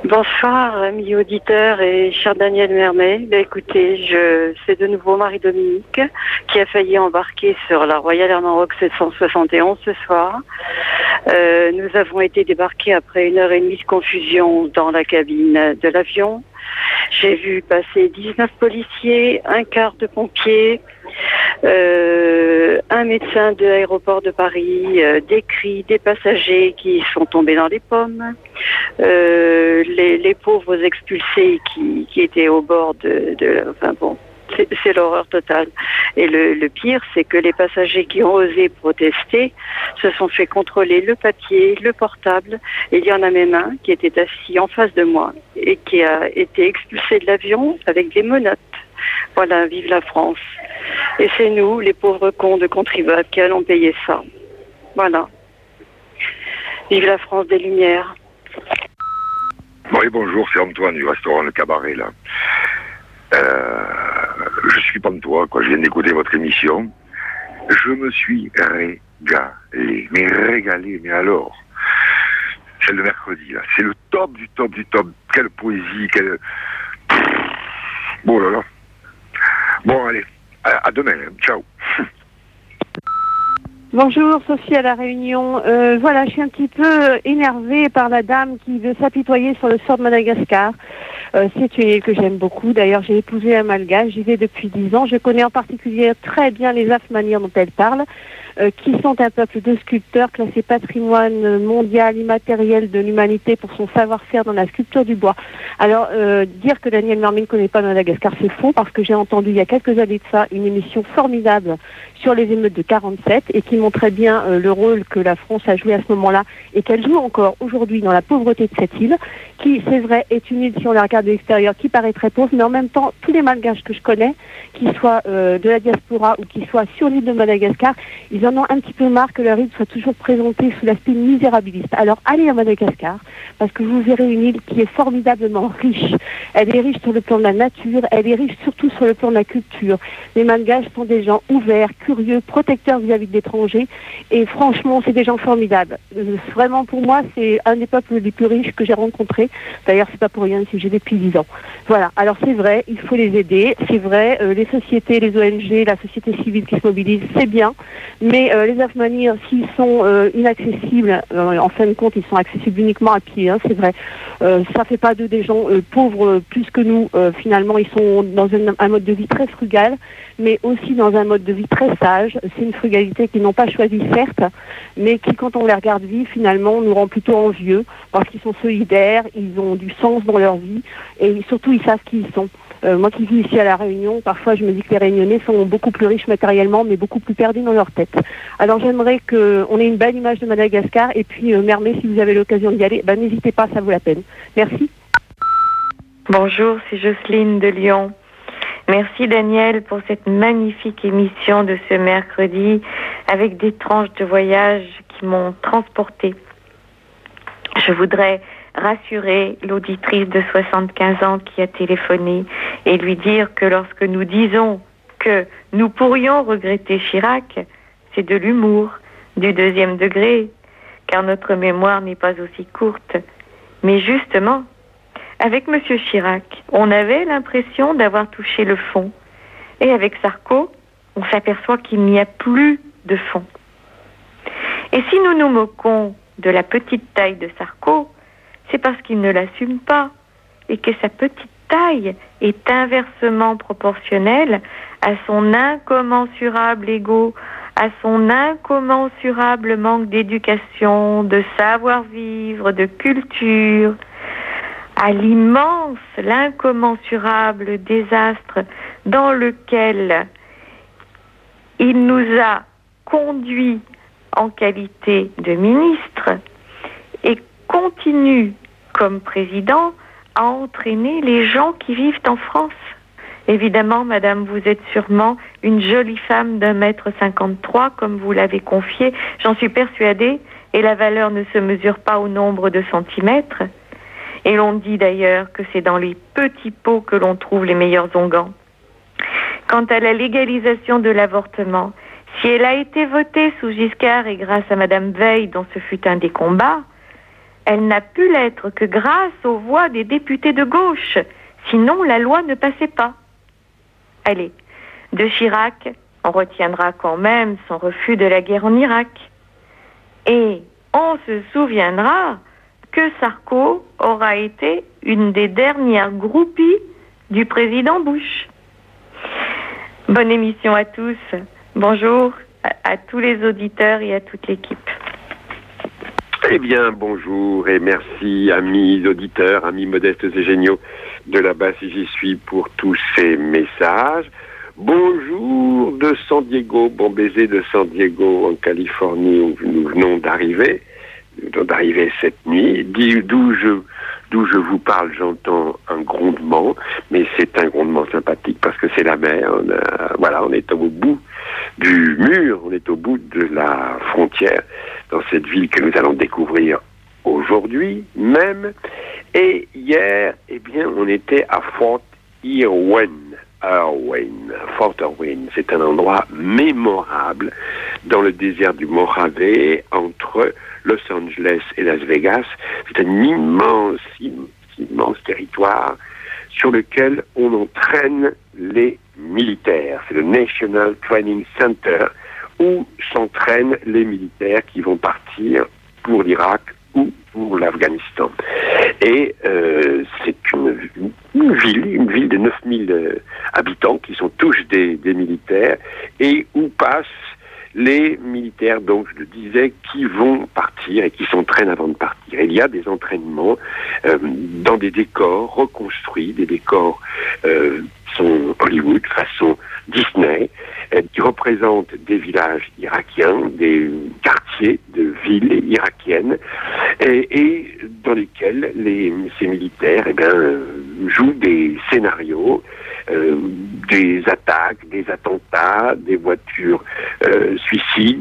Bonsoir, amis auditeurs et cher Daniel Mermet. Écoutez, c'est de nouveau Marie-Dominique qui a failli embarquer sur la Royal Air Maroc 771 ce soir. Nous avons été débarqués après 1h30 de confusion dans la cabine de l'avion. J'ai vu passer 19 policiers, un quart de pompiers, un médecin de l'aéroport de Paris, des cris, des passagers qui sont tombés dans les pommes, les pauvres expulsés qui étaient au bord enfin bon, c'est l'horreur totale. Et le pire, c'est que les passagers qui ont osé protester se sont fait contrôler le papier, le portable. Et il y en a même un qui était assis en face de moi et qui a été expulsé de l'avion avec des menottes. Voilà, vive la France. Et c'est nous, les pauvres cons de contribuables, qui allons payer ça. Voilà. Vive la France des Lumières. Oui, bonjour, c'est Antoine du restaurant Le Cabaret, là. Je suis pantois, quoi. Je viens d'écouter votre émission. Je me suis régalé. Mais régalé, mais alors. C'est le mercredi, là. C'est le top du top du top. Quelle poésie, quelle... Bon là là. Bon, allez. À demain. Hein. Ciao. Bonjour, Sophie à La Réunion. Voilà, je suis un petit peu énervée par la dame qui veut s'apitoyer sur le sort de Madagascar. C'est une île que j'aime beaucoup. D'ailleurs, j'ai épousé un Malgache. J'y vais depuis 10 ans. Je connais en particulier très bien les Afmanirs dont elle parle, qui sont un peuple de sculpteurs classé patrimoine mondial immatériel de l'humanité pour son savoir-faire dans la sculpture du bois. Alors, dire que Daniel Mermet ne connaît pas Madagascar, c'est faux, parce que j'ai entendu il y a quelques années de ça une émission formidable sur les émeutes de 47 et qui montrait bien le rôle que la France a joué à ce moment-là et qu'elle joue encore aujourd'hui dans la pauvreté de cette île, qui, c'est vrai, est une île, si on la regarde de l'extérieur, qui paraît très pauvre, mais en même temps, tous les Malgaches que je connais, qu'ils soient de la diaspora ou qu'ils soient sur l'île de Madagascar, ils en ont un petit peu marre que leur île soit toujours présentée sous l'aspect misérabiliste. Alors, allez à Madagascar, parce que vous verrez une île qui est formidablement riche. Elle est riche sur le plan de la nature, elle est riche surtout sur le plan de la culture. Les Malgaches sont des gens ouverts, curieux, protecteurs vis-à-vis de l'étranger, et franchement, c'est des gens formidables. Vraiment, pour moi, c'est un des peuples les plus riches que j'ai rencontrés. D'ailleurs, c'est pas pour rien si j'ai depuis 10 ans. Voilà. Alors, c'est vrai, il faut les aider. C'est vrai, les sociétés, les ONG, la société civile qui se mobilise, c'est bien. Mais les Afmanirs, s'ils sont inaccessibles, en fin de compte, ils sont accessibles uniquement à pied, hein, c'est vrai. Ça fait pas d'eux des gens pauvres plus que nous. Finalement, ils sont dans un mode de vie très frugal, mais aussi dans un mode de vie très sage. C'est une frugalité qu'ils n'ont pas choisie, certes, mais qui, quand on les regarde vivre, finalement, nous rend plutôt envieux, parce qu'ils sont solidaires, ils ont du sens dans leur vie, et surtout, ils savent qui ils sont. Moi qui vis ici à La Réunion, parfois je me dis que les Réunionnais sont beaucoup plus riches matériellement, mais beaucoup plus perdus dans leur tête. Alors j'aimerais qu'on ait une belle image de Madagascar, et puis Mermet, si vous avez l'occasion d'y aller, n'hésitez pas, ça vaut la peine. Merci. Bonjour, c'est Jocelyne de Lyon. Merci Daniel pour cette magnifique émission de ce mercredi, avec des tranches de voyage qui m'ont transportée. Je voudrais rassurer l'auditrice de 75 ans qui a téléphoné et lui dire que lorsque nous disons que nous pourrions regretter Chirac, c'est de l'humour, du 2e degré, car notre mémoire n'est pas aussi courte. Mais justement, avec M. Chirac, on avait l'impression d'avoir touché le fond. Et avec Sarko, on s'aperçoit qu'il n'y a plus de fond. Et si nous nous moquons de la petite taille de Sarko, c'est parce qu'il ne l'assume pas et que sa petite taille est inversement proportionnelle à son incommensurable ego, à son incommensurable manque d'éducation, de savoir-vivre, de culture, à l'immense, l'incommensurable désastre dans lequel il nous a conduits en qualité de ministre et continue comme président à entraîner les gens qui vivent en France. Évidemment, madame, vous êtes sûrement une jolie femme d'1,53 m, comme vous l'avez confié. J'en suis persuadée, et la valeur ne se mesure pas au nombre de centimètres. Et l'on dit d'ailleurs que c'est dans les petits pots que l'on trouve les meilleurs onguents. Quant à la légalisation de l'avortement, si elle a été votée sous Giscard et grâce à madame Veil, dont ce fut un des combats, elle n'a pu l'être que grâce aux voix des députés de gauche. Sinon, la loi ne passait pas. Allez, de Chirac, on retiendra quand même son refus de la guerre en Irak. Et on se souviendra que Sarko aura été une des dernières groupies du président Bush. Bonne émission à tous. Bonjour à tous les auditeurs et à toute l'équipe. Eh bien, bonjour et merci, amis auditeurs, amis modestes et géniaux de là-bas si j'y suis pour tous ces messages. Bonjour de San Diego, bon baiser de San Diego en Californie où nous venons d'arriver. Cette nuit, d'où je vous parle, j'entends un grondement, mais c'est un grondement sympathique parce que c'est la mer. On est au bout du mur, on est au bout de la frontière dans cette ville que nous allons découvrir aujourd'hui même. Et hier, on était à Fort Irwin. Fort Irwin, c'est un endroit mémorable dans le désert du Mojave entre Los Angeles et Las Vegas. C'est un immense territoire sur lequel on entraîne les militaires. C'est le National Training Center où s'entraînent les militaires qui vont partir pour l'Irak ou pour l'Afghanistan. Et c'est une ville de 9000 habitants qui sont tous des militaires et où passent les militaires, donc je le disais, qui vont partir et qui s'entraînent avant de partir. Il y a des entraînements dans des décors reconstruits, des décors sont Hollywood, façon Disney, qui représentent des villages irakiens, des quartiers de villes irakiennes, et dans lesquels ces militaires jouent des scénarios, des attaques, des attentats, des voitures suicides,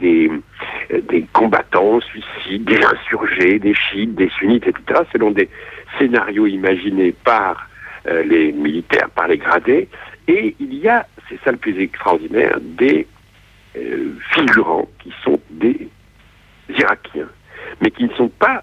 des combattants suicides, des insurgés, des chiites, des sunnites, etc., selon des scénarios imaginés par les militaires, par les gradés. Et il y a, c'est ça le plus extraordinaire, des figurants qui sont des Irakiens, mais qui ne sont pas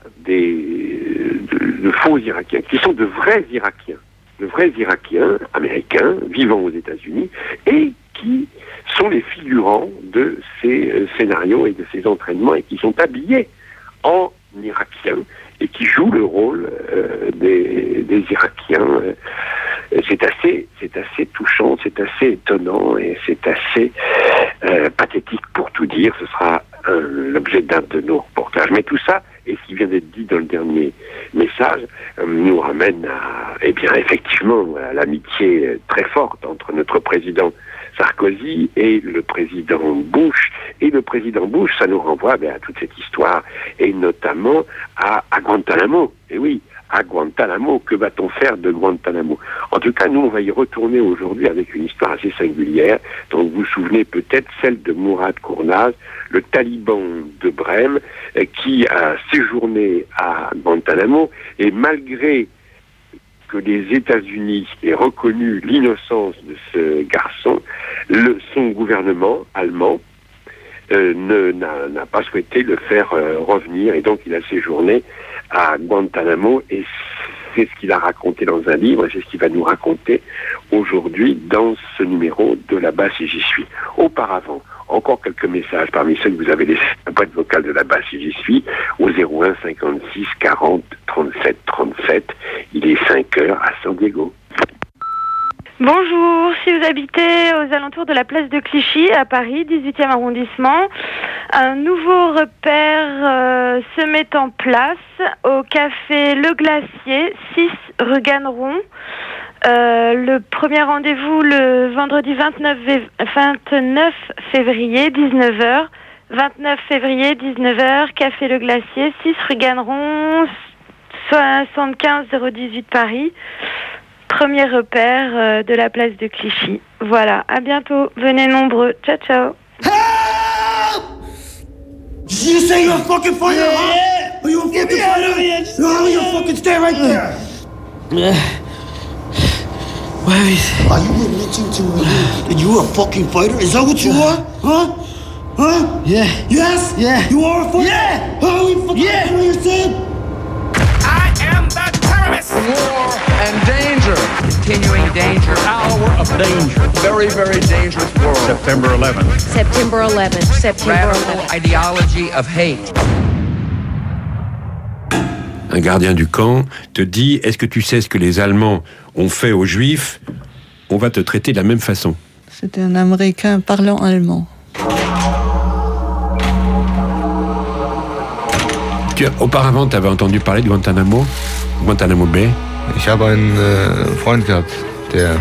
de faux Irakiens, qui sont de vrais Irakiens américains vivant aux États-Unis et qui sont les figurants de ces scénarios et de ces entraînements et qui sont habillés en Irakiens et qui jouent le rôle des Irakiens. C'est assez touchant, c'est assez étonnant et c'est assez pathétique pour tout dire. Ce sera l'objet d'un de nos reportages. Mais tout ça, et ce qui vient d'être dit dans le dernier message, nous ramène à, effectivement, à l'amitié très forte entre notre président Sarkozy et le président Bush. Et le président Bush, ça nous renvoie à toute cette histoire, et notamment à Guantanamo. Et oui, à Guantanamo. Que va-t-on faire de Guantanamo? En tout cas, nous, on va y retourner aujourd'hui avec une histoire assez singulière, dont vous vous souvenez peut-être, celle de Mourad Kournaz, le taliban de Brême, qui a séjourné à Guantanamo, et malgré que les États-Unis aient reconnu l'innocence de ce garçon, son gouvernement allemand n'a pas souhaité le faire revenir, et donc il a séjourné à Guantanamo, et c'est ce qu'il a raconté dans un livre, et c'est ce qu'il va nous raconter aujourd'hui dans ce numéro de Là-bas si j'y suis. Auparavant, encore quelques messages parmi ceux que vous avez laissés à la boîte vocale de Là-bas si j'y suis, au 01 56 40 37 37. Il est 5 heures à San Diego. Bonjour, si vous habitez aux alentours de la place de Clichy, à Paris, 18e arrondissement, un nouveau repère se met en place au café Le Glacier, 6 rue Ganneron. Le premier rendez-vous le vendredi 29 février, 19h. 29 février, 19h, café Le Glacier, 6 rue Ganneron, 75 018 Paris. Premier repère de la place de Clichy. Voilà, à bientôt. Venez nombreux. Ciao, ciao. Help! Did you say you're a fucking fighter, huh? Yeah. Are you a fucking Get me out of fighter? here. No, you fucking stay right there. What have you said? Are you admitting to me that you're a fucking fighter? Is that what you are? Huh? Huh? Yeah. Yes? Yeah. You are a fighter? Yeah. How are you fucking Yeah. fighter, you said? dangerous, very, very dangerous world. September 11th. September 11th. September 11th. Radical ideology of hate. Un gardien du camp te dit « Est-ce que tu sais ce que les Allemands ont fait aux Juifs ? On va te traiter de la même façon. » C'était un Américain parlant allemand. Auparavant, tu avais entendu parler de Guantanamo Bay? Ich habe einen Freund gehabt, der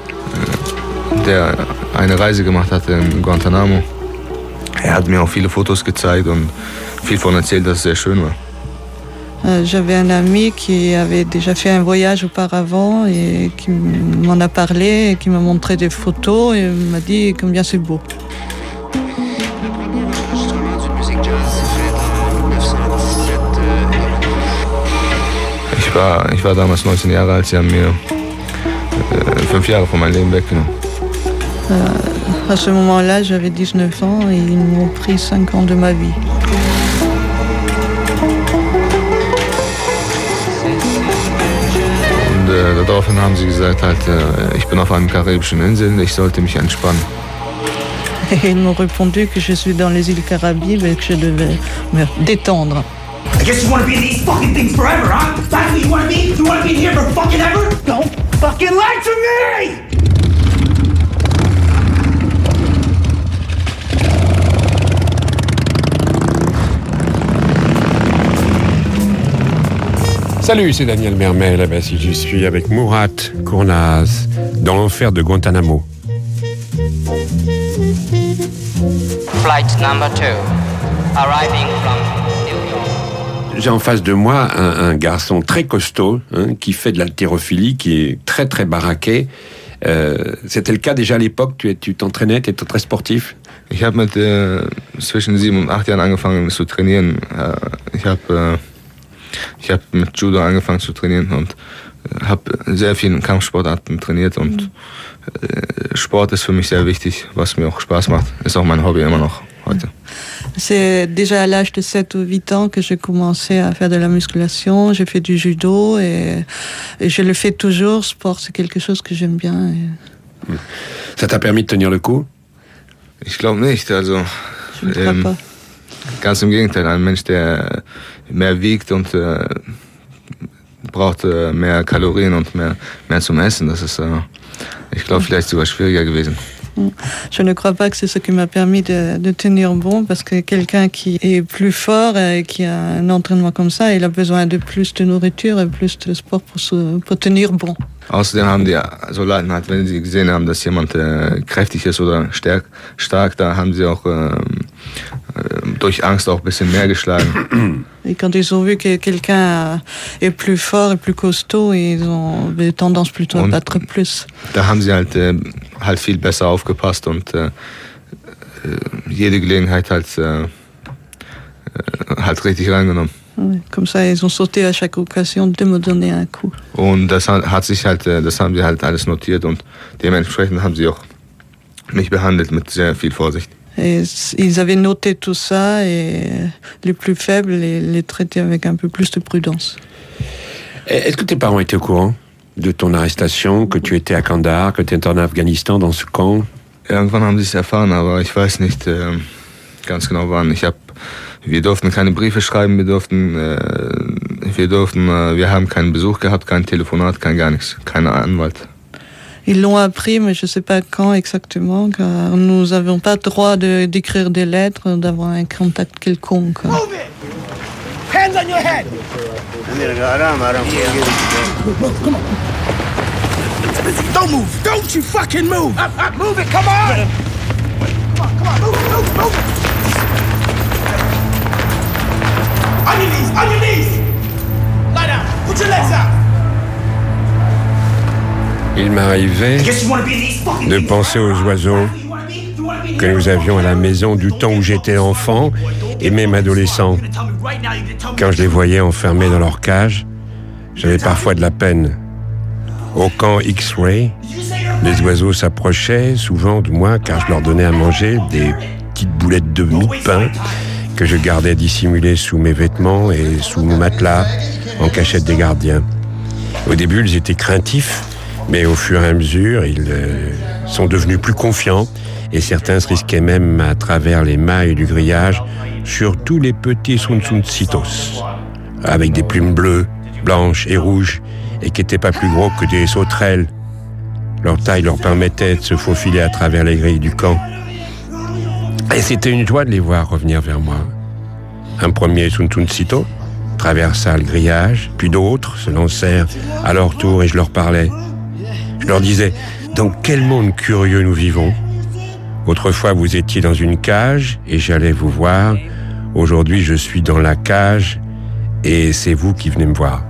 eine Reise gemacht hatte in Guantanamo. Er hat mir auch viele Fotos gezeigt und viel davon erzählt, dass es sehr schön war. J'avais un ami qui avait déjà fait un voyage auparavant et qui m'en a parlé, et qui m'a montré des photos et m'a dit combien c'est beau. Ich war damals 19 Jahre alt, sie haben mir 5 Jahre von meinem Leben weggenommen. À ce moment-là, j'avais 19 ans et ils m'ont pris 5 ans de ma vie. Und daraufhin haben sie gesagt, ich bin auf einer karibischen Insel, ich sollte mich entspannen. Et ils m'ont répondu que je suis dans les îles Caraïbes et que je devais me détendre. I guess you want to be in these fucking things forever, huh? That's what you want to be? You want to be here for fucking ever? Don't fucking lie to me! Salut, c'est Daniel Mermet, là-bas si je suis avec Murat Kurnaz dans l'enfer de Guantanamo. Flight number 2, arriving from New York. J'ai en face de moi un garçon très costaud qui fait de l'haltérophilie, qui est très très baraqué. C'était le cas déjà à l'époque, tu t'entraînais, tu étais très sportif? Ich habe mit zwischen 7 und 8 Jahren angefangen zu trainieren. Ich habe mit Judo angefangen zu trainieren und habe sehr viele Kampfsportarten trainiert und Sport ist für mich sehr wichtig, was mir auch Spaß macht. Ist auch mein Hobby immer noch heute. C'est déjà à l'âge de 7 ou 8 ans que j'ai commencé à faire de la musculation. J'ai fait du judo et je le fais toujours. Sport, c'est quelque chose que j'aime bien. Ça t'a permis de tenir le coup? Ich glaube nicht. Also, je ne crois pas. Ganz im Gegenteil. Ein Mensch, der mehr wiegt und braucht mehr Kalorien und mehr zum Essen. Das ist, ich glaube, vielleicht sogar schwieriger gewesen. Je ne crois pas que c'est ce qui m'a permis de tenir bon, parce que quelqu'un qui est plus fort et qui a un entraînement comme ça, il a besoin de plus de nourriture et plus de sport pour tenir bon. Außerdem haben die Soldaten halt, wenn sie gesehen haben, dass jemand kräftig ist oder stark, da haben sie auch durch Angst auch ein bisschen mehr geschlagen. Et quand ils ont vu que quelqu'un est plus fort et plus costaud, ils ont tendance plutôt à battre plus. Da haben sie halt viel besser aufgepasst und jede Gelegenheit halt richtig reingenommen. Comme ça, ils ont sauté à chaque occasion de me donner un coup. Und das haben sie halt alles notiert und dementsprechend haben sie auch mich behandelt mit sehr viel Vorsicht. Et ils avaient noté tout ça et les plus faibles les traitaient avec un peu plus de prudence. Est-ce que tes parents étaient au courant de ton arrestation, que tu étais à Kandahar, que tu étais en Afghanistan dans ce camp? Irgendwann haben sie es erfahren, aber ich weiß nicht ganz genau wann. Wir durften keine Briefe schreiben, wir haben keinen Besuch gehabt, kein Telefonat, gar nichts, kein Anwalt. Ils l'ont appris, mais je ne sais pas quand exactement, car nous n'avions pas le droit d'écrire des lettres, d'avoir un contact quelconque. Move it! Hands on your head! Come on. Don't move! Don't you fucking move! Move it, come on! Come on, move! On your knees! Lie down, put your legs out! Il m'arrivait de penser aux oiseaux que nous avions à la maison du temps où j'étais enfant et même adolescent. Quand je les voyais enfermés dans leur cage, j'avais parfois de la peine. Au camp X-Ray, les oiseaux s'approchaient souvent de moi car je leur donnais à manger des petites boulettes de mie de pain que je gardais dissimulées sous mes vêtements et sous mon matelas en cachette des gardiens. Au début, ils étaient craintifs, Mais au fur et à mesure, ils sont devenus plus confiants et certains se risquaient même à travers les mailles du grillage sur tous les petits Tsuntsuntsitos, avec des plumes bleues, blanches et rouges, et qui n'étaient pas plus gros que des sauterelles. Leur taille leur permettait de se faufiler à travers les grilles du camp. Et c'était une joie de les voir revenir vers moi. Un premier Tsuntsuntsito traversa le grillage, puis d'autres se lancèrent à leur tour et je leur parlais. Je leur disais, dans quel monde curieux nous vivons. Autrefois, vous étiez dans une cage et j'allais vous voir. Aujourd'hui, je suis dans la cage et c'est vous qui venez me voir.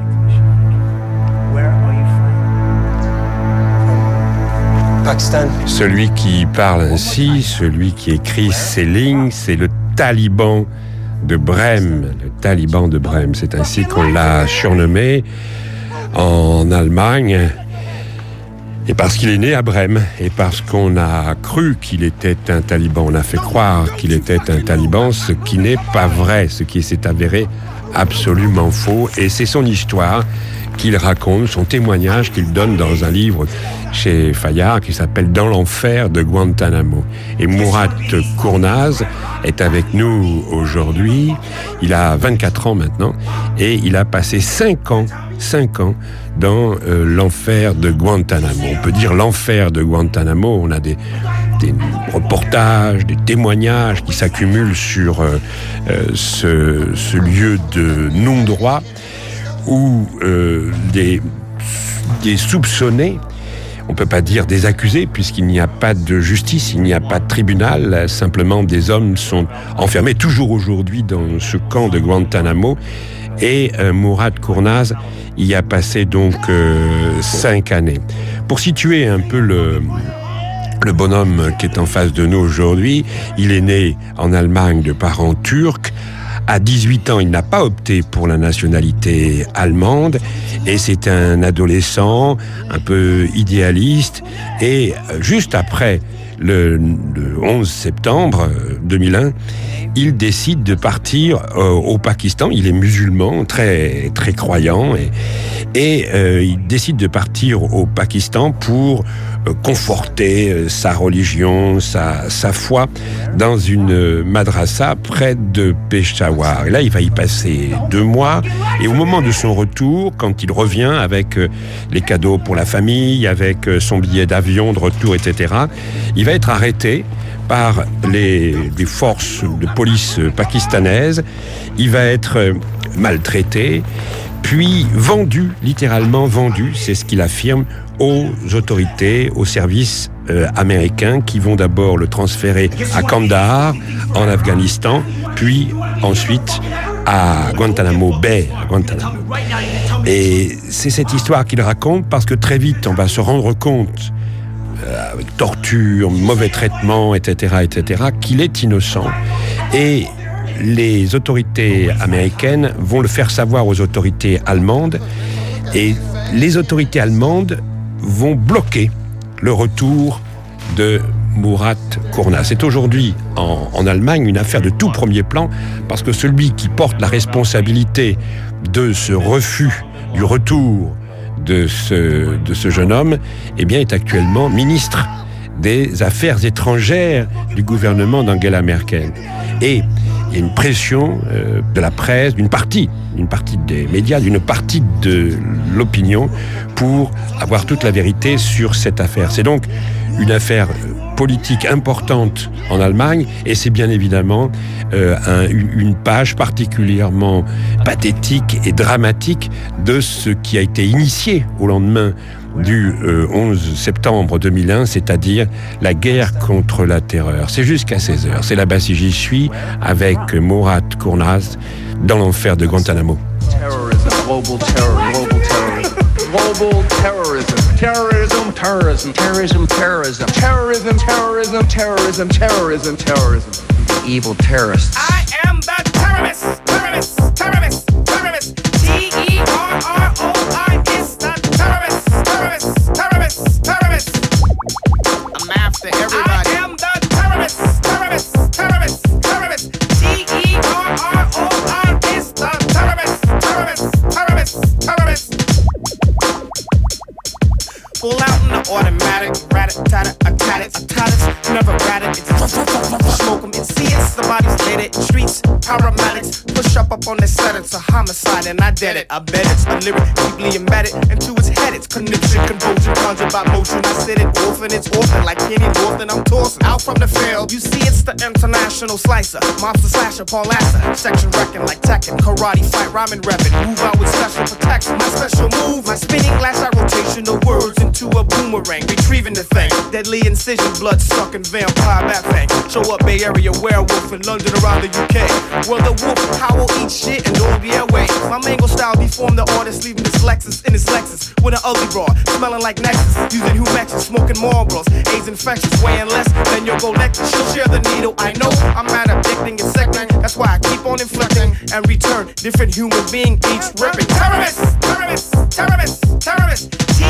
Pakistan. Celui qui parle ainsi, celui qui écrit ces lignes, c'est le Taliban de Brême. Le Taliban de Brême, c'est ainsi qu'on l'a surnommé en Allemagne. Et parce qu'il est né à Brême, et parce qu'on a cru qu'il était un taliban, on a fait croire qu'il était un taliban, ce qui n'est pas vrai, ce qui s'est avéré absolument faux. Et c'est son histoire qu'il raconte, son témoignage qu'il donne dans un livre chez Fayard qui s'appelle « Dans l'enfer de Guantanamo ». Et Mourad Kournaz est avec nous aujourd'hui. Il a 24 ans maintenant et il a passé 5 ans dans l'enfer de Guantanamo. On peut dire l'enfer de Guantanamo. On a des reportages, des témoignages qui s'accumulent sur ce lieu de non-droit où des soupçonnés, on ne peut pas dire des accusés, puisqu'il n'y a pas de justice, il n'y a pas de tribunal, simplement des hommes sont enfermés toujours aujourd'hui dans ce camp de Guantanamo. Et Mourad Kournaz y a passé donc 5 années. Pour situer un peu le bonhomme qui est en face de nous aujourd'hui, il est né en Allemagne de parents turcs. À 18 ans, il n'a pas opté pour la nationalité allemande et c'est un adolescent un peu idéaliste. Et juste après le 11 septembre 2001, il décide de partir au Pakistan. Il est musulman, très, très croyant et il décide de partir au Pakistan pour conforter sa religion, sa foi dans une madrasa près de Peshawar. Et là, il va y passer 2 mois. Et au moment de son retour, quand il revient avec les cadeaux pour la famille, avec son billet d'avion de retour, etc., il va être arrêté par les forces de police pakistanaises. Il va être maltraité, puis vendu, littéralement vendu, c'est ce qu'il affirme, aux autorités, aux services américains qui vont d'abord le transférer à Kandahar, en Afghanistan, puis ensuite à Guantanamo Bay, à Guantanamo. Et c'est cette histoire qu'il raconte parce que très vite, on va se rendre compte, avec torture, mauvais traitement, etc., qu'il est innocent. Et les autorités américaines vont le faire savoir aux autorités allemandes. Et les autorités allemandes vont bloquer le retour de Mourad Kournaz. C'est aujourd'hui en Allemagne une affaire de tout premier plan parce que celui qui porte la responsabilité de ce refus du retour de ce jeune homme, eh bien, est actuellement ministre des Affaires étrangères du gouvernement d'Angela Merkel. Et il y a une pression de la presse, d'une partie des médias, d'une partie de l'opinion pour avoir toute la vérité sur cette affaire. C'est donc une affaire politique importante en Allemagne et c'est bien évidemment une page particulièrement pathétique et dramatique de ce qui a été initié au lendemain du 11 septembre 2001, c'est-à-dire la guerre contre la terreur. C'est jusqu'à 16h. C'est là-bas si j'y suis avec Mourad Kournaz dans l'enfer de Guantanamo. Global terrorism, global terrorism, terrorism, terrorism, terrorism, terrorism, terrorism, terrorism, terrorism, terrorism, terrorism. Evil terrorists. I am the terrorist, terrorist, terrorist, terrorist. Terrorist is the terrorist, terrorist, terrorist, terrorist. I'm after everybody. I am the terrorist, terrorist, terrorist, terrorist. Terror is the terrorist, terrorist, terrorist, terrorist. Full out in the automatic, rat-a-tat-a, a tatters, never rat it, it's smoke 'em, it's the bodies laid it in streets, paramedics, push up on the set, it's a homicide, and I did it, I bet it's a lyric deeply embedded into its head, it's conniption, convulsion, conjured by motion, I said it, it's orphan, like Kenny Norton, I'm tossing, out from the field, you see it's the international slicer, mobster slasher, Paul Lasser, section wrecking like Tekken, karate fight, rhyming reppin', move out with special protection, my special move, my spinning glass eye rotation of words into a boomerang, retrieving the thing, deadly incision, blood sucking vampire bat fang, show up Bay Area werewolf in London around the UK, well the wolf howl, eat shit and don't be away, my mango style deformed the artist, leaving this Lexus in his Lexus, with an ugly broad, smelling like Nexus, using Humexes, smoking Marlboros, AIDS infectious, weighing less than your gold necklace, she'll share the needle, I know, I'm mad addicting and second, that's why I keep on inflecting, and return, different human being, each ripping, terrorists, terrorists, terrorists, terrorists,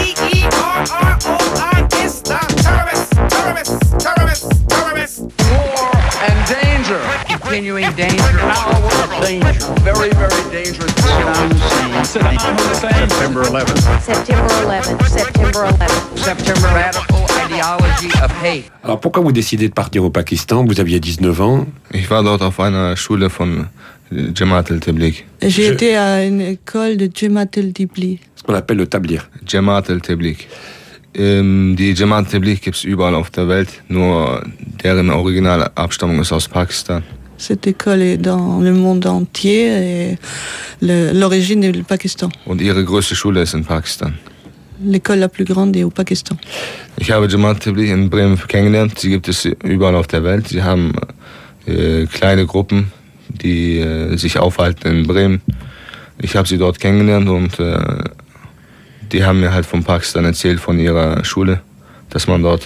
T-E-R-R-O-I-S, the terrorists, terrorists, terrorists, terrorists, war and danger, continuing danger, danger, very, very dangerous. Saddam Hussein, September 11th. September 11th. September 11th. September radical ideology of hate. Alors pourquoi vous décidez de partir au Pakistan? Vous aviez 19 ans. Ich war dort auf einer Schule von Jamaat al-Tabligh. J'ai été à une école de Jamaat al-Tabligh. Ce qu'on appelle le Tabligh. Jamaat al-Tabligh. Die Jamaat al-Tabligh gibt es überall auf der Welt, nur deren originale Abstammung ist aus Pakistan. Cette école est dans le monde entier et l'origine est le Pakistan. Und ihre größte Schule ist in Pakistan. L'école la plus grande est au Pakistan. Ich habe Jamaat al-Tabligh in Bremen kennengelernt. Sie gibt es überall auf der Welt. Sie haben kleine Gruppen, die sich aufhalten in Bremen. Ich habe sie dort kennengelernt und die haben mir halt von Pakistan erzählt, von ihrer Schule, dass man dort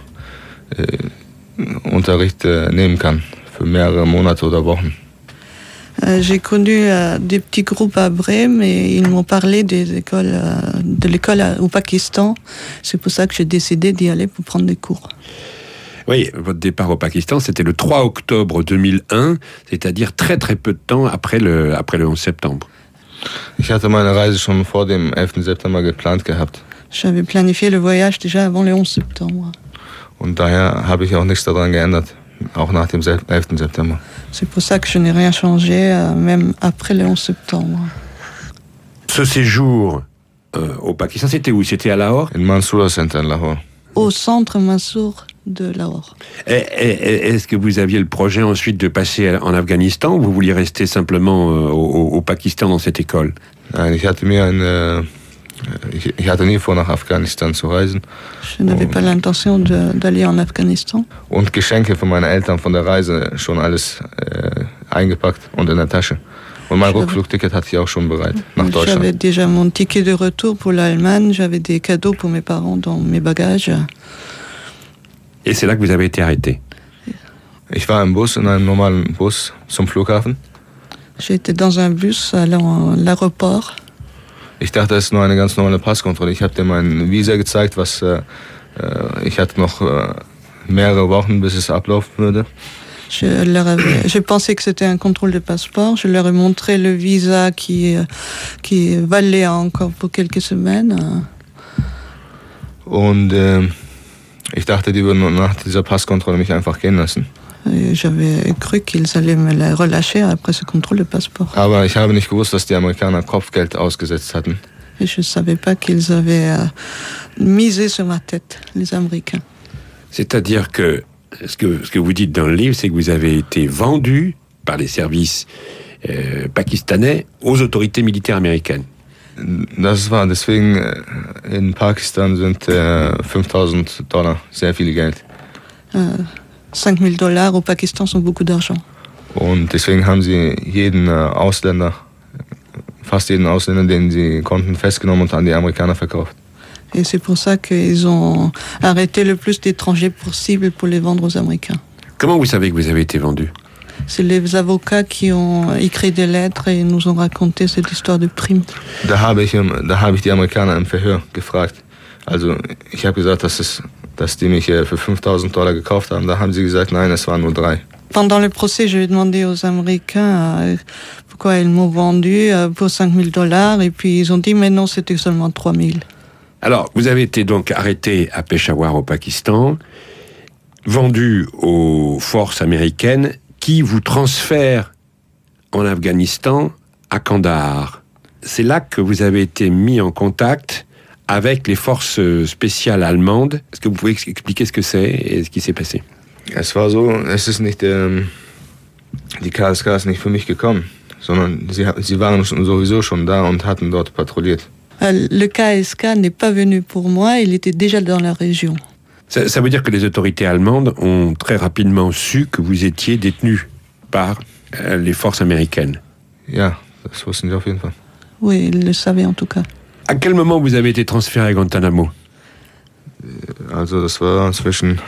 Unterricht nehmen kann für mehrere Monate oder Wochen. J'ai connu des petits groupes à Brême et ils m'ont parlé de l'école au Pakistan. C'est pour ça que j'ai décidé d'y aller pour prendre des cours. Oui, votre départ au Pakistan, c'était le 3 octobre 2001, c'est-à-dire très très peu de temps après le 11 septembre. Ich hatte meine Reise schon vor dem 11. September geplant gehabt. J'avais planifié le voyage déjà avant le 11 septembre. Und daher habe ich auch nichts daran geändert, auch nach dem 11. September. C'est pour ça que je n'ai rien changé, même après le 11 septembre. Ce séjour au Pakistan, c'était où? C'était à Lahore? In Mansoura Center, Lahore. Au centre Mansour de Lahore. Est-ce que vous aviez le projet ensuite de passer en Afghanistan ou vous vouliez rester simplement au Pakistan dans cette école? Nein, ich hatte nie vor, nach Afghanistan zu reisen. Je n'avais pas l'intention d'aller en Afghanistan. Und Geschenke für meine Eltern von der Reise schon alles eingepackt und in der Tasche. Und mein Rückflugticket hatte ich auch schon bereit, nach Deutschland. J'avais déjà mon ticket de retour pour l'Allemagne, j'avais des cadeaux pour mes parents dans mes bagages. Et c'est là que vous avez été arrêté? Ich war im Bus, in einem normalen Bus zum Flughafen. J'étais dans un bus allant à l'aéroport. Ich dachte, das ist nur eine ganz normale Passkontrolle. Ich habe dir mein Visa gezeigt, was ich hatte noch mehrere Wochen, bis es ablaufen würde. Je pensais que c'était un contrôle de passeport. Je leur ai montré le visa qui valait encore pour quelques semaines. Und ich dachte, die würden nach dieser Passkontrolle mich einfach gehen lassen. J'avais cru qu'ils allaient me la relâcher après ce contrôle de passeport. Aber ich habe nicht gewusst, dass die Amerikaner Kopfgeld ausgesetzt hatten. Et je ne savais pas qu'ils avaient misé sur ma tête, les Américains. C'est-à-dire que ce que vous dites dans le livre, c'est que vous avez été vendu par les services pakistanais aux autorités militaires américaines. Das war deswegen in Pakistan sind $5.000 sehr viel Geld. $5,000 au Pakistan sont beaucoup d'argent. Und deswegen haben sie fast jeden Ausländer, den sie konnten, festgenommen und an die Amerikaner verkauft. Et c'est pour ça qu'ils ont arrêté le plus d'étrangers possible pour les vendre aux Américains. Comment vous savez que vous avez été vendu? C'est les avocats qui ont écrit des lettres et nous ont raconté cette histoire de prime. Da habe ich die Amerikaner im Verhör gefragt. Also ich habe gesagt, dass die mich für $5.000 gekauft haben. Da haben sie gesagt, nein, es waren nur 3. Pendant le procès, je lui ai demandé aux Américains pourquoi ils m'ont vendu pour $5,000 et puis ils ont dit mais non, c'était seulement 3 000. Alors, vous avez été donc arrêté à Peshawar au Pakistan, vendu aux forces américaines qui vous transfèrent en Afghanistan à Kandahar. C'est là que vous avez été mis en contact avec les forces spéciales allemandes. Est-ce que vous pouvez expliquer ce que c'est et ce qui s'est passé? Es war so, es ist nicht, die KSK ist nicht für mich gekommen, sondern sie waren sowieso schon da und hatten dort patrouilliert. Le KSK n'est pas venu pour moi, il était déjà dans la région. Ça veut dire que les autorités allemandes ont très rapidement su que vous étiez détenu par les forces américaines. Ja, das wussten sie auf jeden Fall. Oui, ils le savaient en tout cas. À quel moment vous avez été transféré à Guantanamo? Also das war zwischen,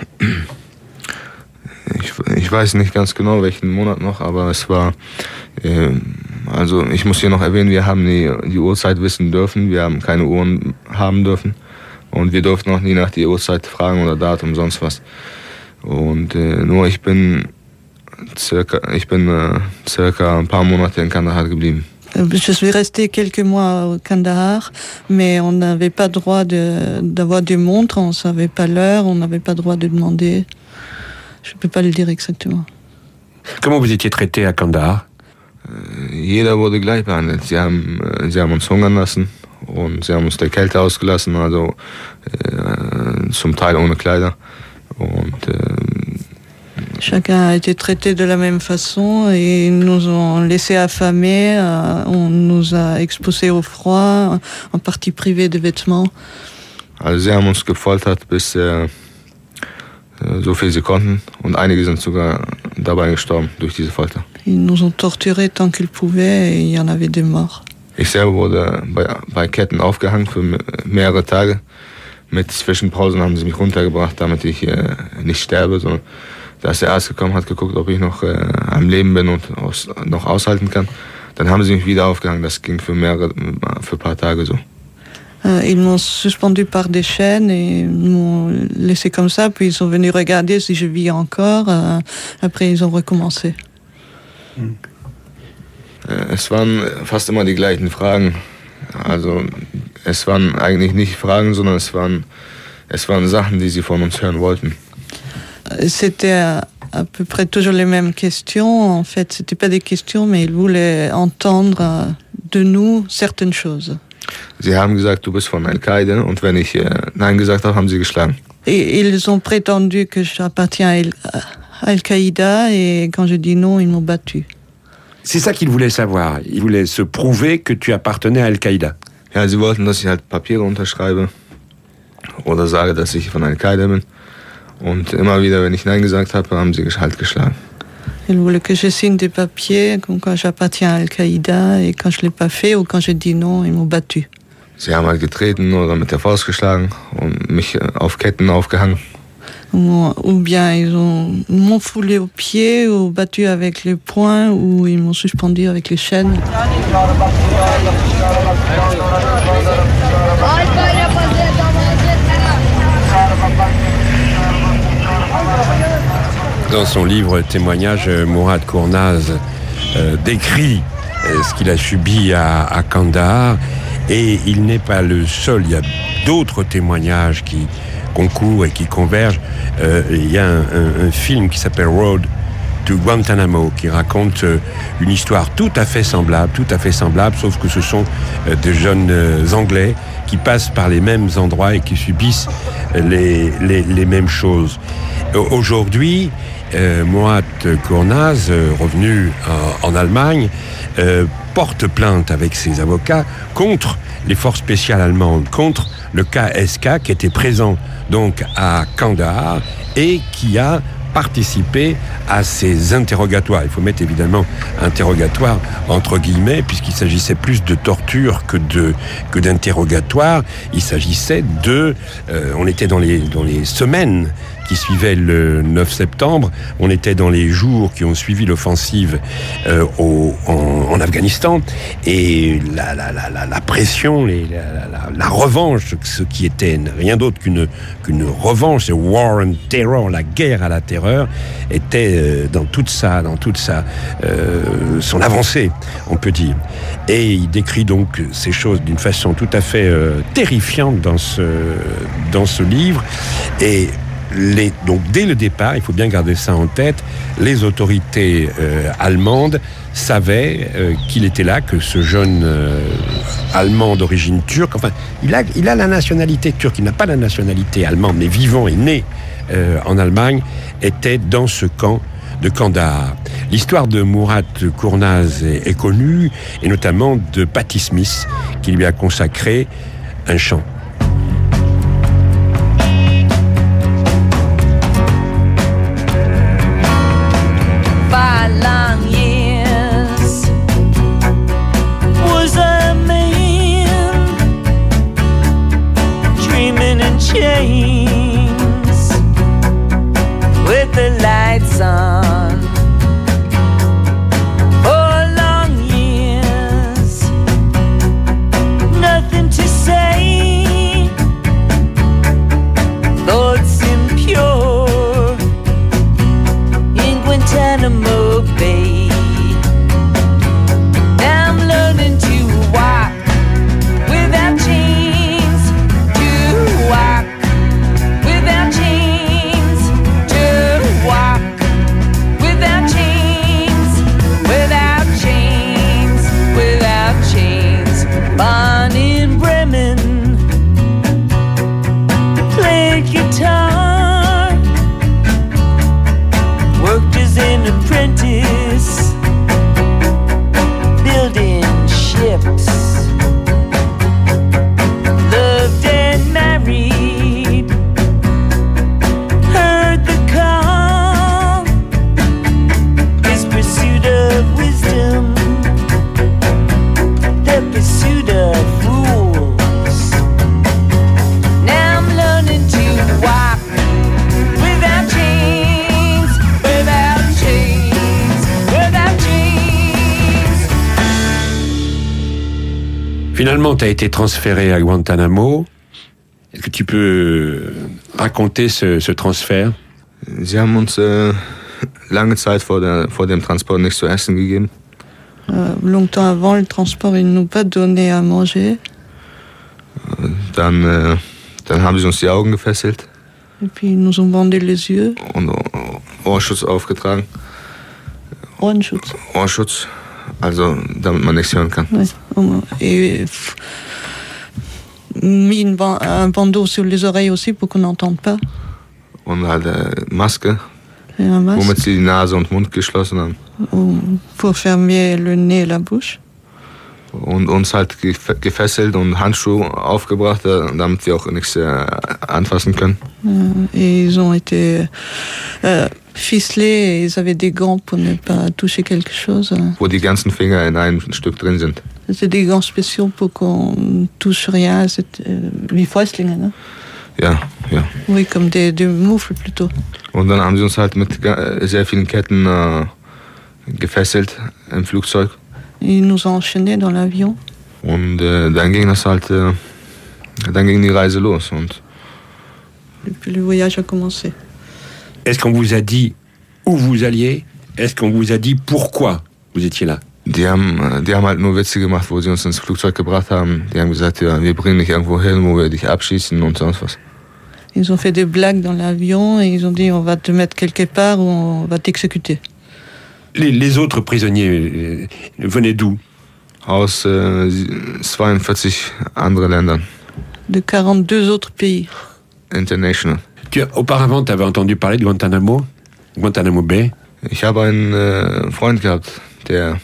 ich weiß nicht ganz genau welchen Monat noch, aber es war, also ich muss hier noch erwähnen, wir haben die Uhrzeit wissen dürfen, wir haben keine Uhren haben dürfen und wir durften auch nie nach der Uhrzeit fragen oder Datum, sonst was. Und nur ich bin circa ein paar Monate in Kandahar geblieben. Je suis restée quelques mois au Kandahar, mais on n'avait pas droit d'avoir des montres, on ne savait pas l'heure, on n'avait pas droit de demander. Je ne peux pas le dire exactement. Comment vous étiez traité à Kandahar? Jeder wurde gleich behandelt. Sie haben uns hungern lassen und sie haben uns der Kälte ausgelassen, also zum Teil ohne Kleider. Und chacun a été traité de la même façon et ils nous ont laissés affamés, on nous a exposés au froid, en partie privés de vêtements. Also sie haben uns gefoltert, bis so viel sie konnten und einige sind sogar dabei gestorben durch diese Folter. Ils nous ont torturés tant qu'ils pouvaient et il y en avait des morts. Ich selber wurde bei Ketten aufgehangen für mehrere Tage. Mit Zwischenpausen haben sie mich runtergebracht, damit ich nicht sterbe, sondern da ist der Arzt gekommen, hat geguckt, ob ich noch am Leben bin und noch aushalten kann. Dann haben sie mich wieder aufgehangen. Das ging für ein paar Tage so. Ils m'ont suspendu par des chaînes et m'ont laissé comme ça, puis ils sont venus regarder si je vis encore. Après, ils ont recommencé. Es waren fast immer die gleichen Fragen. Also es waren eigentlich nicht Fragen, sondern es waren Sachen, die sie von uns hören wollten. C'était à peu près toujours les mêmes questions. En fait, c'était pas des questions, mais ils voulaient entendre de nous certaines choses. Sie haben gesagt, du bist von Al-Qaïda, und wenn ich Nein gesagt habe, haben sie geschlagen. Et ils ont prétendu que j'appartiens à Al-Qaïda, et quand je dis non, ils m'ont battu. C'est ça qu'ils voulaient savoir. Ils voulaient se prouver que tu appartenais à Al-Qaïda. Ja, sie wollten, dass ich halt Papiere unterschreibe oder sage, dass ich von Al-Qaïda bin. Und immer wieder, wenn ich Nein gesagt habe, haben sie halt geschlagen. Ils voulaient que je signe des papiers, comme quand j'appartiens à Al-Qaïda, et quand je ne l'ai pas fait, ou quand je dis non, ils m'ont battu. Sie haben halt getreten oder mit der Faust geschlagen und mich auf Ketten aufgehangen. Ou bien ils m'ont foulé aux pieds, ou battu avec les poings, ou ils m'ont suspendu avec les chaînes. Dans son livre Témoignage, Mourad Kournaz décrit ce qu'il a subi à Kandahar, et il n'est pas le seul. Il y a d'autres témoignages qui concourent et qui convergent. Il y a un film qui s'appelle Road to Guantanamo qui raconte une histoire tout à fait semblable, sauf que ce sont des jeunes Anglais qui passent par les mêmes endroits et qui subissent les mêmes choses. Aujourd'hui, Mourad Kournaz, revenu en Allemagne, porte plainte avec ses avocats contre les forces spéciales allemandes, contre le KSK qui était présent donc à Kandahar et qui a participé à ces interrogatoires. Il faut mettre évidemment interrogatoire entre guillemets, puisqu'il s'agissait plus de torture que d'interrogatoire. Il s'agissait on était dans les semaines qui suivait le 9 septembre. On était dans les jours qui ont suivi l'offensive en Afghanistan, et la pression, la revanche, ce qui était rien d'autre qu'une revanche, c'est War and Terror, la guerre à la terreur, était dans toute son avancée, on peut dire. Et il décrit donc ces choses d'une façon tout à fait terrifiante dans ce livre. Et donc dès le départ, il faut bien garder ça en tête, les autorités allemandes savaient qu'il était là, que ce jeune Allemand d'origine turque, enfin, il a la nationalité turque, il n'a pas la nationalité allemande, mais vivant et né en Allemagne, était dans ce camp de Kandahar. L'histoire de Murat Kurnaz est connue, et notamment de Patti Smith, qui lui a consacré un chant. Finalement, tu as été transféré à Guantanamo. Est-ce que tu peux raconter ce transfert? Sie haben uns lange Zeit vor dem Transport nichts zu essen gegeben. Longtemps avant le transport, ils nous pas donné à manger. Dann haben sie uns die Augen gefesselt. Et puis ils nous ont bandé les yeux. Und Ohrschutz aufgetragen. Ohrenschutz. Ohrschutz, also damit man nichts hören kann. Ouais. Et mis un bandeau sur les oreilles aussi pour qu'on n'entende pas. Und halt Maske, masque, womit sie die Nase und Mund geschlossen haben. Pour fermer le nez et la bouche. Und uns halt gefesselt und Handschuhe aufgebracht, damit wir auch nichts anfassen können. Et ils ont été ficelés et ils avaient des gants pour ne pas toucher quelque chose. Wo die ganzen Finger in einem Stück drin sind. C'était des gants spéciaux pour qu'on touche rien. C'était wie Fäustlinge, ne? Ja. Oui, comme des Moufles plutôt. Und dann haben sie uns halt mit sehr vielen Ketten gefesselt im Flugzeug. Ils nous ont enchaînés dans l'avion. Und dann ging die Reise los. Und et puis le voyage a commencé. Est-ce qu'on vous a dit où vous alliez? Est-ce qu'on vous a dit pourquoi vous étiez là? Die haben halt nur Witze gemacht, wo sie uns ins Flugzeug gebracht haben. Die haben gesagt, ja, wir bringen dich irgendwo hin, wo wir dich abschießen und sonst was. Ils ont fait des blagues dans l'avion et ils ont dit on va te mettre quelque part ou on va t'exécuter. Les autres prisonniers venaient d'où? Aus 42 anderen Ländern. De 42 autres pays. International. Auparavant, tu avais entendu parler de Guantanamo Bay? Ich habe einen Freund gehabt, der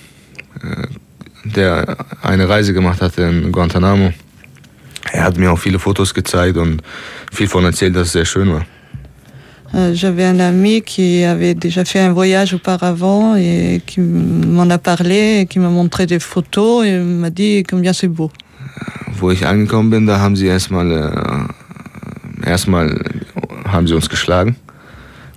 eine Reise gemacht hatte in Guantanamo. Er hat mir auch viele Fotos gezeigt und viel von erzählt, dass es sehr schön war. J'avais un ami qui avait déjà fait un voyage auparavant et qui m'en a parlé, et qui m'a montré des photos et m'a dit combien c'est beau. Wo ich angekommen bin, da haben sie erstmal haben sie uns geschlagen.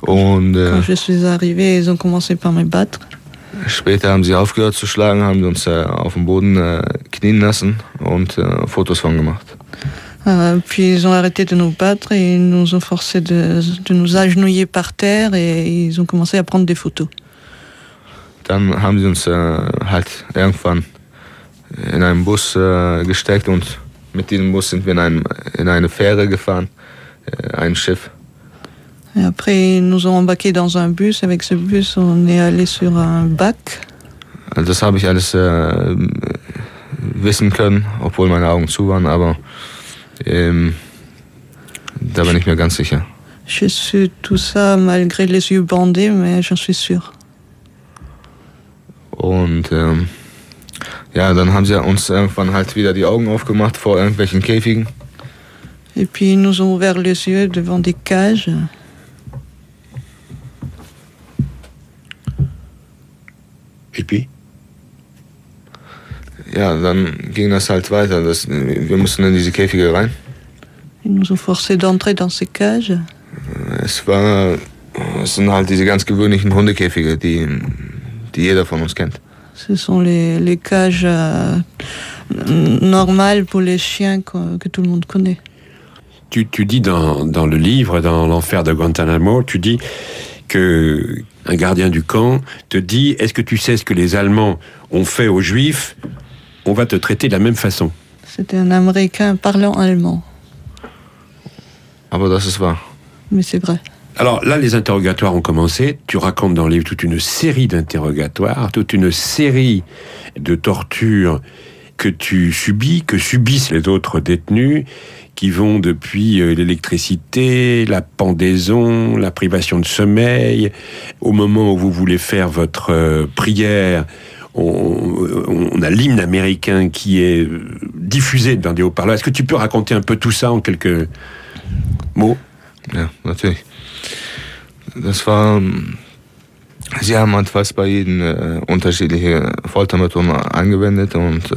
Und Quand je suis arrivé, ils ont commencé par me battre. Später haben sie aufgehört zu schlagen, haben uns auf dem Boden knien lassen und Fotos von gemacht. Puis ils ont arrêté de nous battre et ils nous ont forcé de nous agenouiller par terre et ils ont commencé à prendre des photos. Dann haben sie uns halt irgendwann in einen Bus gesteckt und mit diesem Bus sind wir in eine Fähre gefahren, ein Schiff. Et après, ils nous ont embarqués dans un bus. Avec ce bus, on est allé sur un bac. Also das habe ich alles wissen können, obwohl meine Augen zu waren, aber da bin ich mir ganz sicher. Je suis tout ça malgré les yeux bandés, mais j'en suis sûr. Und ja, dann haben sie uns irgendwann halt wieder die Augen aufgemacht vor irgendwelchen Käfigen. Et puis ils nous ont ouvert les yeux devant des cages. Et puis? Ja, dann ging das halt weiter. Wir mussten in diese Käfige rein. Ils nous ont forcé d'entrer dans ces cages. Es sind halt diese ganz gewöhnlichen Hundekäfige, die jeder von uns kennt. Ce sont les cages normales pour les chiens que tout le monde connaît. Tu dis dans le livre, dans l'enfer de Guantanamo, tu dis que un gardien du camp te dit « Est-ce que tu sais ce que les Allemands ont fait aux Juifs ? On va te traiter de la même façon. » C'était un Américain parlant allemand. Aber das ist wahr. Mais c'est vrai. Alors là, les interrogatoires ont commencé. Tu racontes dans le livre toute une série d'interrogatoires, toute une série de tortures que tu subis, que subissent les autres détenus, qui vont depuis l'électricité, la pendaison, la privation de sommeil. Au moment où vous voulez faire votre prière, on a l'hymne américain qui est diffusé dans des haut-parleurs. Est-ce que tu peux raconter un peu tout ça en quelques mots? Ja, natürlich. Sie haben halt fast bei jedem unterschiedliche Foltermethoden angewendet,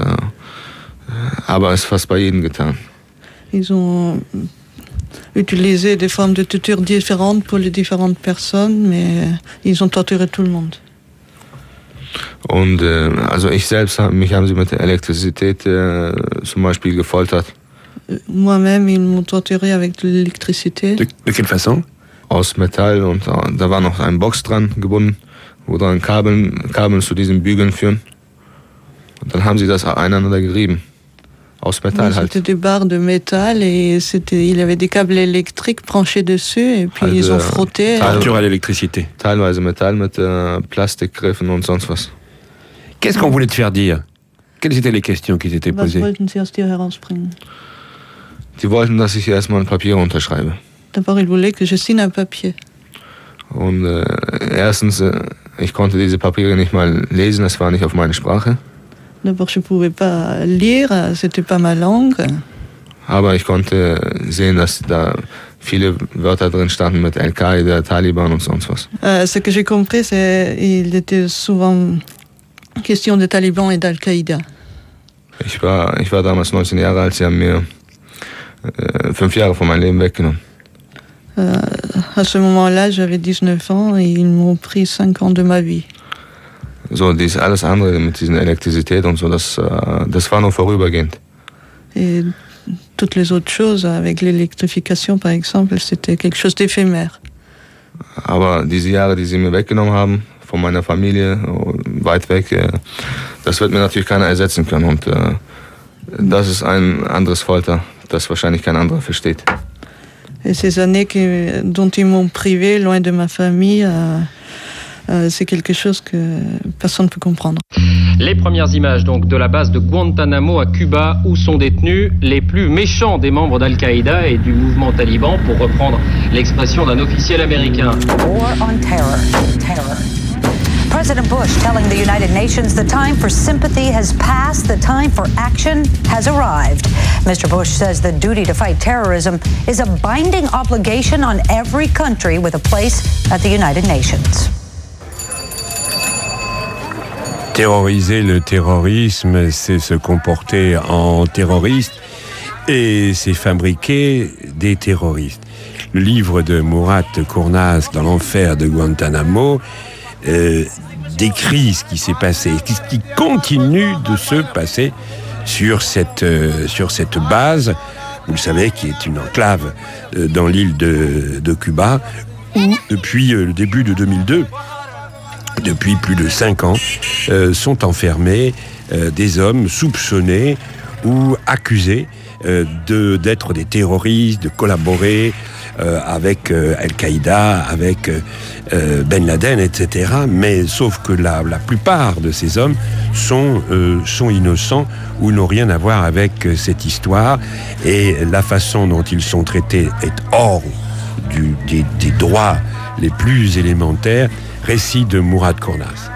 aber es fast bei jedem getan. Ils ont utilisé des formes de torture différentes pour les différentes personnes, mais ils ont torturé tout le monde. Und also ich selbst, mich haben sie mit der Elektrizität zum Beispiel gefoltert. Moi-même, ils m'ont torturé avec de l'électricité. De quelle façon? Aus Metall und da war noch ein Box dran gebunden, wo dran Kabel zu diesen Bügeln führen. Und dann haben sie das aneinander gerieben. Aus Metall halt. C'était des barres de métal et il y avait des câbles électriques branchés dessus et puis halt, ils ont frotté. Torture à l'électricité. Teilweise Metall mit Plastikgriffen und sonst was. Qu'est-ce qu'on voulait te faire dire? Quelles étaient les questions qui t'étaient Was posées? wollten sie aus dir herausbringen? Die wollten, dass ich erstmal ein Papier unterschreibe. D'abord, ils voulaient que je signe un papier. Und erstens, ich konnte diese Papiere nicht mal lesen, es war nicht auf meine Sprache. D'abord, je pouvais pas lire, c'était pas ma langue. Aber ich konnte sehen, dass da viele Wörter drin standen mit Al-Qaida, Taliban und sonst was. Ce que j'ai compris, c'est qu'il était souvent question de Taliban et d'Al-Qaïda. Ich war damals 19 Jahre alt, sie haben mir 5 Jahre von meinem Leben weggenommen. À ce moment-là, j'avais 19 ans et ils m'ont pris 5 ans de ma vie. So, alles andere mit dieser Elektrizität und so, das war nur vorübergehend. Et toutes les autres choses, avec l'électrification par exemple, c'était quelque chose d'éphémère. Aber diese Jahre, die sie mir weggenommen haben, von meiner Familie, weit weg, das wird mir natürlich keiner ersetzen können. Und das ist ein anderes Folter, das wahrscheinlich kein anderer versteht. Et ces années dont ils m'ont privé, loin de ma famille, c'est quelque chose que personne ne peut comprendre. Les premières images donc de la base de Guantanamo à Cuba où sont détenus les plus méchants des membres d'Al-Qaïda et du mouvement taliban, pour reprendre l'expression d'un officiel américain. War on terror. Terror. President Bush telling the United Nations the time for sympathy has passed, the time for action has arrived. Mr. Bush says the duty to fight terrorism is a binding obligation on every country with a place at the United Nations. Terroriser le terrorisme, c'est se comporter en terroriste et c'est fabriquer des terroristes. le livre de Murat Kurnaz dans l'enfer de Guantanamo décrit ce qui s'est passé, ce qui continue de se passer sur cette base, vous le savez, qui est une enclave dans l'île de Cuba, où depuis le début de 2002, depuis plus de 5 ans, sont enfermés des hommes soupçonnés ou accusés d'être des terroristes, de collaborer avec Al-Qaïda, avec Ben Laden, etc. Mais sauf que la plupart de ces hommes sont innocents ou n'ont rien à voir avec cette histoire. Et la façon dont ils sont traités est hors des droits les plus élémentaires. Récit de Murat Kurnaz.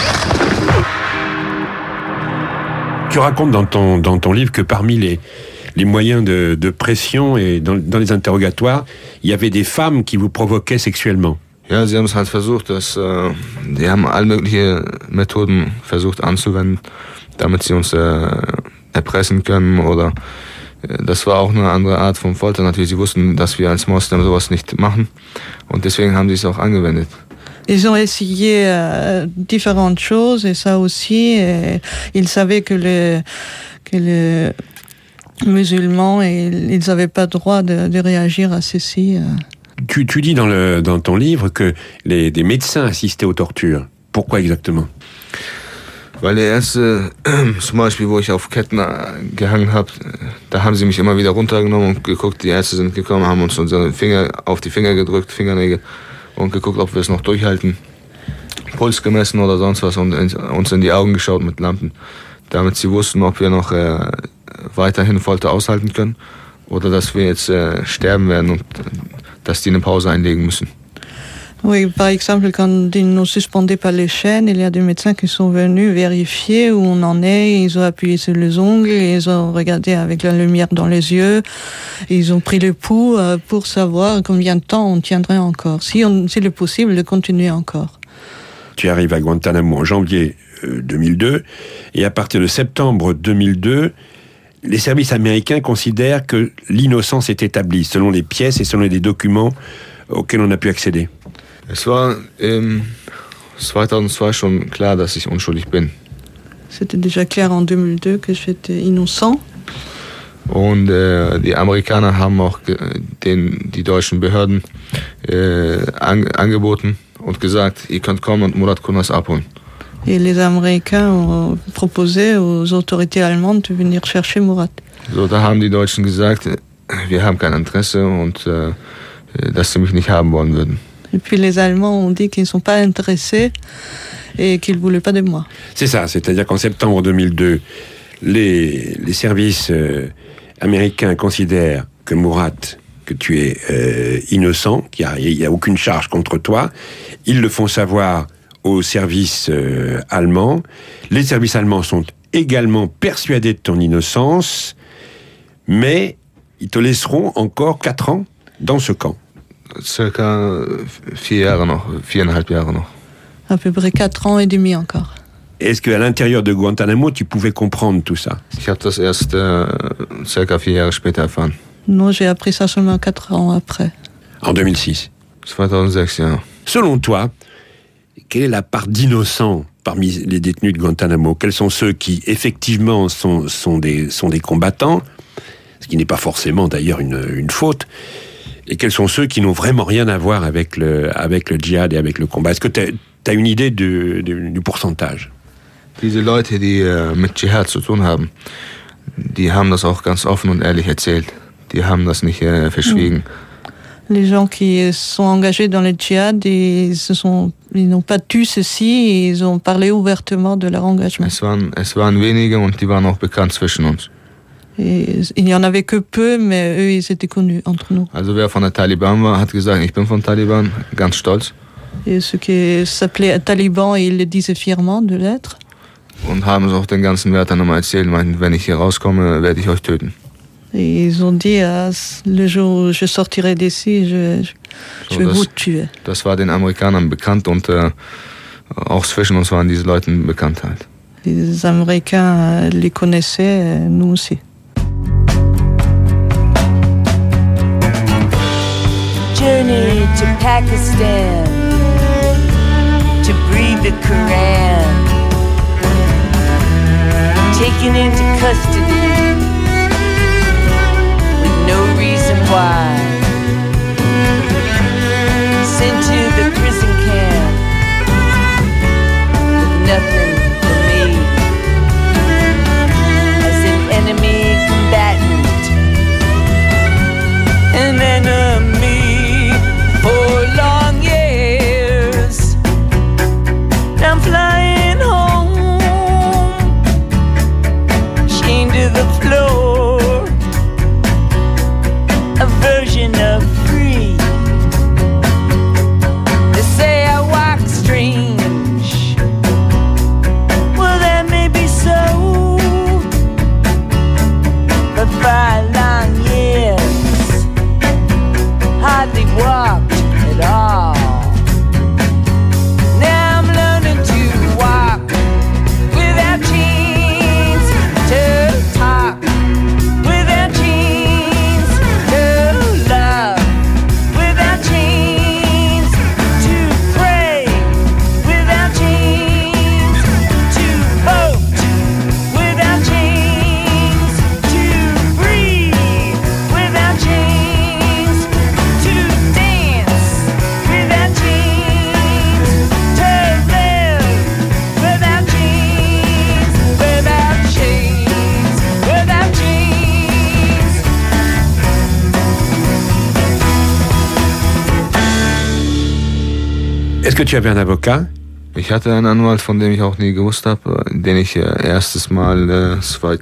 Tu racontes dans ton livre que parmi les moyens de pression et dans les interrogatoires, il y avait des femmes qui vous provoquaient sexuellement. Ja, sie haben es halt versucht, die haben all mögliche Methoden versucht anzuwenden, damit sie uns erpressen können oder das war auch eine andere Art von Folter. Natürlich, sie wussten, dass wir als Moslem sowas nicht machen und deswegen haben sie es auch angewendet. Ils ont essayé différentes choses et ça aussi, ils savaient que les musulmans, ils n'avaient pas le droit de réagir à ceci. Tu dis dans ton livre que des médecins assistaient aux tortures. Pourquoi exactement? Weil der erste, zum Beispiel, wo ich auf Ketten gehangen habe, da haben sie mich immer wieder runtergenommen und geguckt, die Ärzte sind gekommen, haben uns unsere Finger auf die Finger gedrückt, Fingernägel, und geguckt, ob wir es noch durchhalten, Puls gemessen oder sonst was und uns in die Augen geschaut mit Lampen, damit sie wussten, ob wir noch weiterhin Folter aushalten können oder dass wir jetzt sterben werden und dass die eine Pause einlegen müssen. Oui, par exemple, quand ils nous suspendaient par les chaînes, il y a des médecins qui sont venus vérifier où on en est, ils ont appuyé sur les ongles, ils ont regardé avec la lumière dans les yeux, ils ont pris le pouls pour savoir combien de temps on tiendrait encore, s'il est possible de continuer encore. Tu arrives à Guantanamo en janvier 2002, et à partir de septembre 2002, les services américains considèrent que l'innocence est établie, selon les pièces et selon les documents auxquels on a pu accéder. Es war 2002 schon klar, dass ich unschuldig bin. C'était déjà clair en 2002 que j'étais innocent. Und die Amerikaner haben auch die deutschen Behörden angeboten und gesagt, ihr könnt kommen und Murat Kurnaz abholen. Et les Américains ont proposé aux autorités allemandes de venir chercher Murat. So, da haben die Deutschen gesagt, wir haben kein Interesse und dass sie mich nicht haben wollen würden. Et puis les Allemands ont dit qu'ils ne sont pas intéressés et qu'ils ne voulaient pas de moi. C'est ça, c'est-à-dire qu'en septembre 2002, les services américains considèrent que Murat, que tu es innocent, qu'il n'y a aucune charge contre toi. Ils le font savoir aux services allemands. Les services allemands sont également persuadés de ton innocence, mais ils te laisseront encore 4 ans dans ce camp. Circa 4 Jahre noch, 4,5 Jahre noch. À peu près 4 ans et demi encore. Est-ce qu'à l'intérieur de Guantanamo, tu pouvais comprendre tout ça? Ich habe das erst circa 4 Jahre später erfahren. Non, j'ai appris ça seulement 4 ans après. En 2006. 2006, ja. Selon toi, quelle est la part d'innocents parmi les détenus de Guantanamo? Quels sont ceux qui, effectivement, sont des combattants, ce qui n'est pas forcément d'ailleurs une faute, et quels sont ceux qui n'ont vraiment rien à voir avec le djihad et avec le combat? Est-ce que tu as une idée du pourcentage? Diese Leute, die mit Dschihad zu tun haben, die haben das auch ganz offen und ehrlich erzählt. Die haben das nicht verschwiegen. Les gens qui sont engagés dans le djihad, ils n'ont pas tu ceci, ils ont parlé ouvertement de leur engagement. Es waren wenige und die waren auch bekannt zwischen uns. Et il n'y en avait que peu, mais eux, ils étaient connus entre nous. Also wer von der Taliban war, hat gesagt, ich bin von Taliban, ganz stolz. Et ceux qui s'appelaient Taliban, ils le disaient fièrement de l'être. Und haben es auch den ganzen Wärtern nochmal erzählt, meinten, wenn ich hier rauskomme, werde ich euch töten. Et ils ont dit, le jour où je sortirai d'ici, je vais vous tuer. Das war den Amerikanern bekannt und auch zwischen uns waren diese Leute bekannt halt. Les Américains les connaissaient, nous aussi. to Pakistan to breathe the Quran, taken into custody with no reason why, sent to the prison camp with nothing for me as an enemy combatant, an enemy for long years. I'm flying home, chained to the floor, a version of free. They say I walk strange. Well, that may be so, but 5 long years, hardly walked at all. Now I'm learning to walk without chains, to talk without chains, to love without chains, to pray without chains, to vote without chains, to breathe without chains, to dance without chains, to live without chains, without chains, without chains. Est-ce que tu avais un avocat? Ich hatte einen Anwalt, von dem ich auch nie gewusst habe, den ich erstes Mal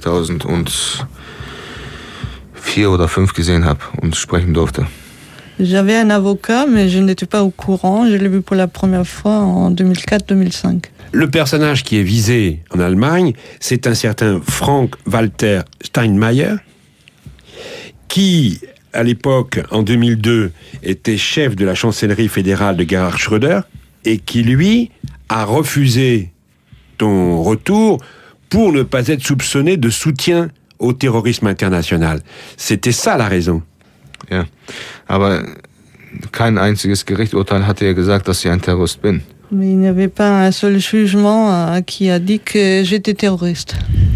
2004 oder 2005 gesehen habe und sprechen durfte. J'avais un avocat, mais je n'étais pas au courant. Je l'ai vu pour la première fois en 2004-2005. Le personnage qui est visé en Allemagne, c'est un certain Frank-Walter Steinmeier, qui, à l'époque, en 2002, était chef de la chancellerie fédérale de Gerhard Schröder, et qui, lui, a refusé ton retour pour ne pas être soupçonné de soutien au terrorisme international. C'était ça la raison. Ja, aber kein einziges Gerichtsurteil hatte ja gesagt, dass ich ein Terrorist bin. Mais il n'y avait pas un seul jugement qui a dit que j'étais terroriste.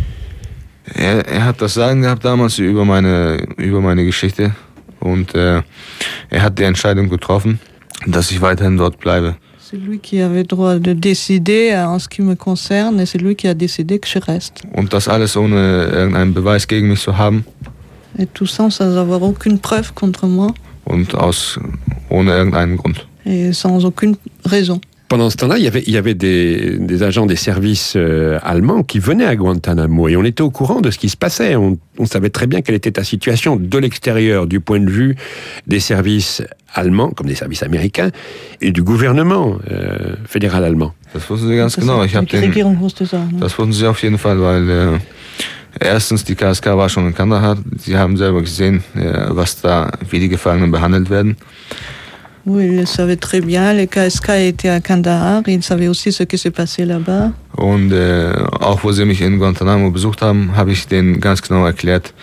Er hat das Sagen gehabt damals über meine Geschichte und er hat die Entscheidung getroffen, dass ich weiterhin dort bleibe. C'est lui qui avait droit de décider en ce qui me concerne et c'est lui qui a décidé que je reste. Und das alles ohne irgendeinen Beweis gegen mich zu haben. Et tout ça sans avoir aucune preuve contre moi. Und ohne irgendeinen Grund. Et sans aucune raison. Pendant ce temps-là, il y avait des agents des services allemands qui venaient à Guantanamo et on était au courant de ce qui se passait. On savait très bien quelle était ta situation de l'extérieur, du point de vue des services allemands, comme des services américains, et du gouvernement fédéral allemand. Das wussten sie ganz genau. Das wussten sie auf jeden Fall, weil erstens die KSK war schon in Kandahar. Sie haben selber gesehen, wie die Gefangenen behandelt werden. Oui, ils le savaient très bien. Les KSK étaient à Kandahar. Ils savaient aussi ce qui s'est passé là-bas. Und auch wo sie mich in Guantanamo besucht haben, habe ich denen ganz genau erklärt,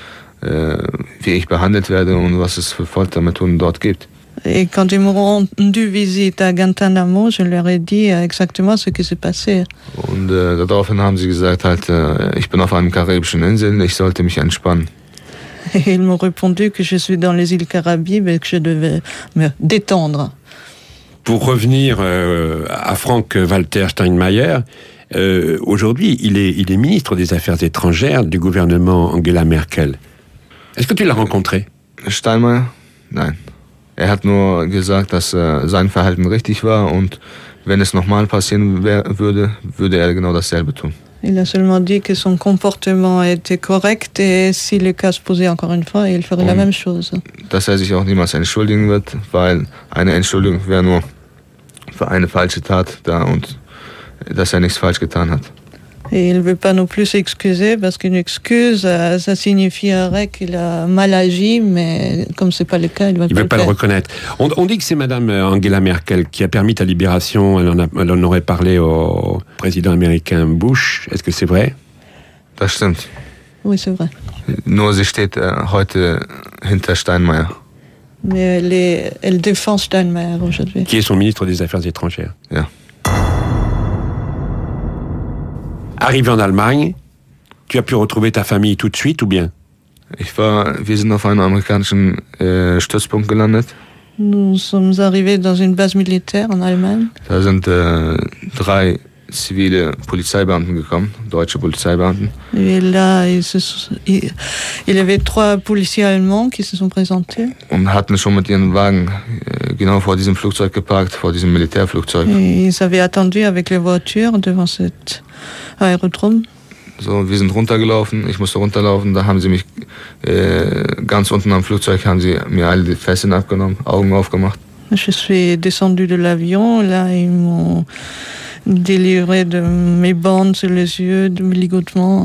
wie ich behandelt werde und was es für Foltermethoden dort gibt. Et quand ils m'ont rendu visite à Guantanamo, je leur ai dit exactement ce qui s'est passé. Und daraufhin haben sie gesagt, ich bin auf einer karibischen Insel, ich sollte mich entspannen. Et ils m'ont répondu que je suis dans les îles Caraïbes et que je devais me détendre. Pour revenir à Frank-Walter Steinmeier, aujourd'hui, il est ministre des Affaires étrangères du gouvernement Angela Merkel. Est-ce que tu l'as rencontré? Steinmeier? Nein. Er hat nur gesagt, dass sein Verhalten richtig war und wenn es nochmal passieren würde, würde er genau dasselbe tun. Il a seulement dit que son comportement était correct et si le cas se posait encore une fois, il ferait la même chose. Dass er sich auch niemals entschuldigen wird, weil eine Entschuldigung wäre nur für eine falsche Tat da und dass er nichts falsch getan hat. Et il ne veut pas non plus s'excuser parce qu'une excuse, ça signifierait qu'il a mal agi, mais comme c'est pas le cas, il ne veut pas le reconnaître. On dit que c'est Madame Angela Merkel qui a permis ta libération. Elle en aurait parlé au président américain Bush. Est-ce que c'est vrai? Das stimmt. Oui, c'est vrai. Nur sie steht heute hinter Steinmeier. Mais elle défend Steinmeier aujourd'hui. Qui est son ministre des Affaires étrangères. Ja. Arrivé en Allemagne, tu as pu retrouver ta famille tout de suite ou bien? Wir sind auf einem amerikanischen Stützpunkt gelandet. Nous sommes arrivés dans une base militaire en Allemagne. Da sind 3 zivile Polizeibeamten gekommen, deutsche Polizeibeamten. Et là, il y avait 3 policiers allemands qui se sont présentés. Und hatten schon mit ihren Wagen genau vor diesem Flugzeug geparkt, vor diesem Militärflugzeug. Et ils avaient attendu avec les voitures devant cet aérodrome. So, wir sind runtergelaufen, ich musste runterlaufen, da haben sie mich ganz unten am Flugzeug, haben sie mir alle die Fesseln abgenommen, Augen aufgemacht. Je suis descendu de l'avion, là ils m'ont délivré de mes bandes sur les yeux, de mes ligotements.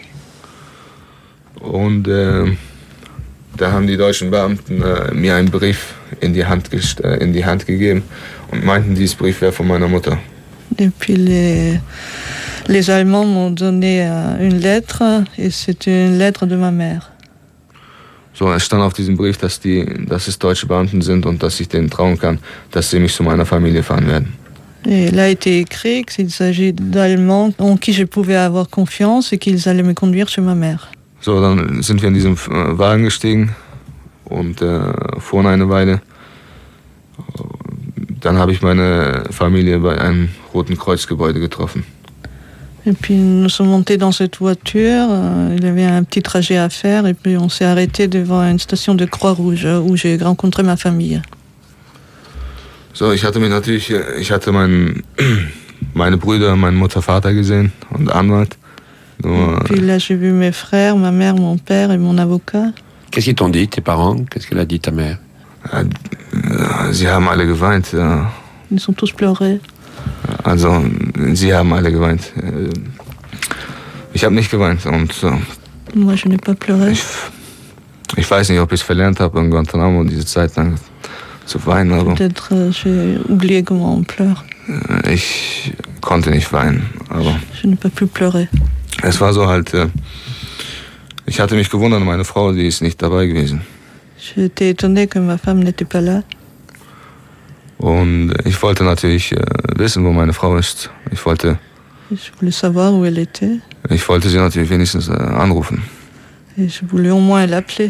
Und da haben die deutschen Beamten mir einen Brief in die Hand gegeben und meinten, dieser Brief wäre von meiner Mutter. Et puis les Allemands m'ont donné une lettre, et c'était une lettre de ma mère. So, es stand auf diesem Brief, dass es deutsche Beamten sind und dass ich denen trauen kann, dass sie mich zu meiner Familie fahren werden. Et là a été écrit qu'il s'agit d'Allemands en qui je pouvais avoir confiance et qu'ils allaient me conduire chez ma mère. So, dann sind wir in diesem Wagen gestiegen und fuhren eine Weile. Dann habe ich meine Familie bei einem Roten Kreuzgebäude getroffen. Et puis nous sommes montés dans cette voiture, il y avait un petit trajet à faire, et puis on s'est arrêté devant une station de Croix-Rouge où j'ai rencontré ma famille. So, ich hatte meine Brüder, meine Mutter, Vater gesehen und Anwalt. Et puis là j'ai vu mes frères, ma mère, mon père et mon avocat. Qu'est-ce qu'ils t'ont dit, tes parents? Qu'est-ce qu'elle a dit, ta mère? Sie haben alle geweint. Ils ont tous pleuré. Also, sie haben alle geweint. Ich habe nicht geweint. Und, Moi, je n'ai pas pleuré. Ich weiß nicht, ob ich es verlernt habe, in Guantanamo diese Zeit lang zu weinen. Aber Peut-être j'ai oublié comment on pleure. Ich konnte nicht weinen. Aber je n'ai pas pu pleurer. Es war so halt, ich hatte mich gewundert, meine Frau, die ist nicht dabei gewesen. J'étais étonné que ma femme n'était pas là. Und ich wollte natürlich wissen, wo meine Frau ist. Ich wollte savoir où elle était. Ich wollte sie natürlich wenigstens anrufen. Et je voulais au moins l'appeler.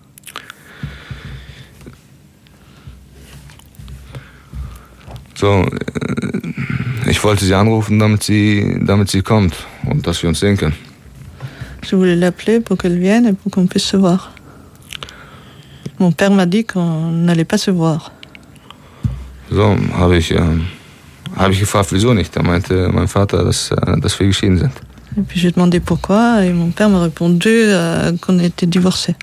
So, ich wollte sie anrufen, damit sie kommt und dass wir uns sehen können. Je voulais l'appeler pour qu'elle vienne et pour qu'on puisse se voir. Mon père m'a dit qu'on n'allait pas se voir. So, habe ich gefragt, wieso nicht. Da meinte mein Vater, dass wir geschieden sind. Et puis j'ai demandé pourquoi et mon père m'a répondu qu'on était divorcés.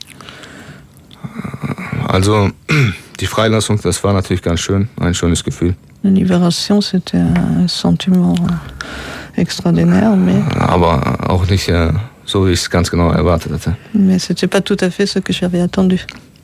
Also, die Freilassung, das war natürlich ganz schön, ein schönes Gefühl. La libération, c'était un sentiment extraordinaire, mais... Aber auch nicht so, wie ich es ganz genau erwartet hatte. Mais c'était pas tout à fait ce que j'avais attendu.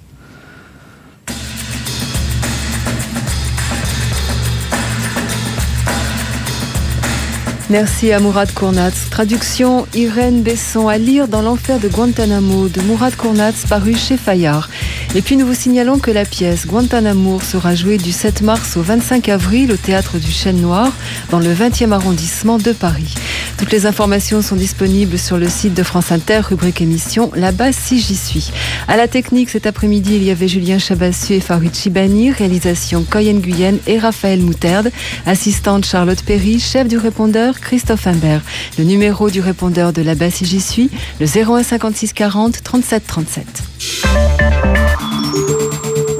Merci à Mourad Kournatz. Traduction Irène Besson, à lire dans l'enfer de Guantanamo de Mourad Kournatz, paru chez Fayard. Et puis nous vous signalons que la pièce Guantanamour sera jouée du 7 mars au 25 avril au Théâtre du Chêne Noir dans le 20e arrondissement de Paris. Toutes les informations sont disponibles sur le site de France Inter, rubrique émission Là-bas si j'y suis. À la technique cet après-midi, il y avait Julien Chabassieux et Farid Chibani, réalisation Coyen Guyenne et Raphaël Mouterde, assistante Charlotte Perry, chef du répondeur Christophe Imbert. Le numéro du répondeur de Là-bas si j'y suis, le 01 56 40 37 37.